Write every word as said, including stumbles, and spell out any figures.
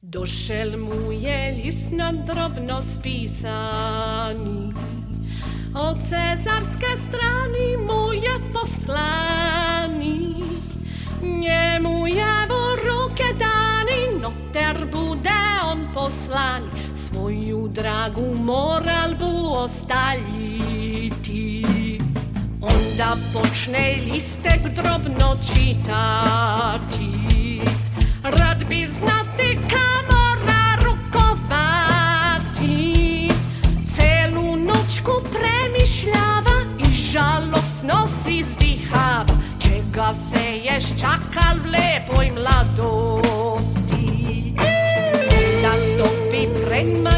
Došel mu je list na drobno spisaný, od cezarské strany mu je poslaný. Njemu je v ruke dani, noter bude on poslaný, svoju dragu moral bu ostaljiti. Onda počne listek drobno čitati, rad bi znati kamo narukovati. Celu noćku premišljava i žalosno si zdihava, čega se ješ čakal v lepoj mladosti. Onda stopi pred